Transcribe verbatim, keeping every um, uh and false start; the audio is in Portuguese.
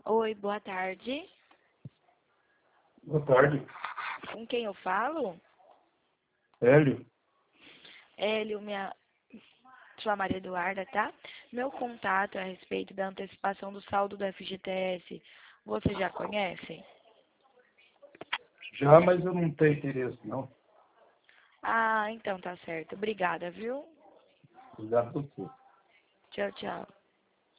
Oi, boa tarde. Boa tarde. Com quem eu falo? Hélio. Hélio, minha... Sou a Maria Eduarda, tá? Meu contato é a respeito da antecipação do saldo do F G T S. Você já conhece? Já, mas eu não tenho interesse, não. Ah, então tá certo. Obrigada, viu? Obrigado por você. Tchau, tchau.